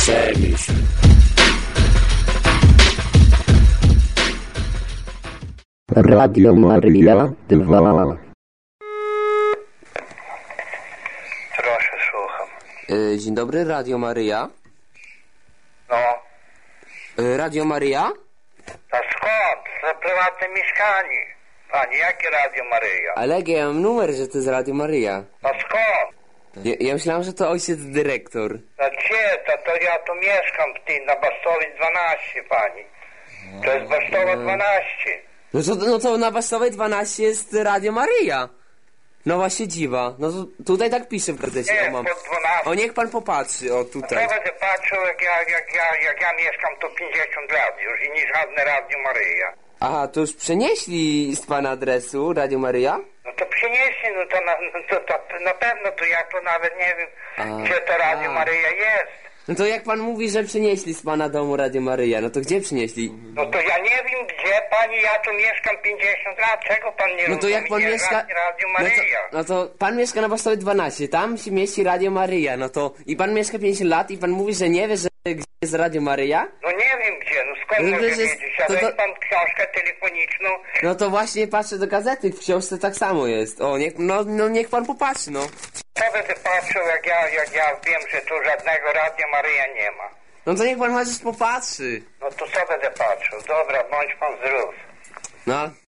Przemyśl. Radio Maryja 2. Proszę, słucham. Dzień dobry, Radio Maryja. No, Radio Maryja? a skąd? Za prywatne mieszkanie. Pani, jakie Radio Maryja? Ale ja mam numer, że to jest Radio Maryja. A skąd? Ja myślałem, że to ojciec dyrektor. A gdzie? To ja tu mieszkam na Bastowiec 12, pani. To jest Bastowa 12. No to na Bastowej 12 jest Radio Maryja. Nowa siedziba. No to tutaj tak pisze w gazecie. Nie, O, mam. pod 12. O, niech pan popatrzy, o Co tutaj. będę patrzył, jak ja mieszkam tu 50 lat już i nie żadne Radio Maryja. Aha, to już przenieśli z pana adresu Radio Maryja? No to przynieśli, no to na pewno, to ja to nawet nie wiem, gdzie to Radio Maryja jest. No to jak pan mówi, że przynieśli z pana domu Radio Maryja, no to gdzie przynieśli? No to ja nie wiem gdzie, pani, ja tu mieszkam 50 lat, czego pan nie No to jak pan rozumie? mieszka... Radio Maryja. No to pan mieszka na Bastowej 12, tam się mieści Radio Maryja, no to... I pan mieszka 50 lat i pan mówi, że nie wie, że gdzie jest Radio Maryja? No nie wiem gdzie, no skąd No może przecież wiedzieć? A to- weź pan książkę telefoniczną. No to właśnie patrzę do gazety, w książce tak samo jest. O, niech pan popatrzy, no. Co będę patrzył, jak ja wiem, że tu żadnego Radia Maryja nie ma. No to niech pan chociaż popatrzy. No to co będę patrzył? Dobra, bądź pan zdrów. No,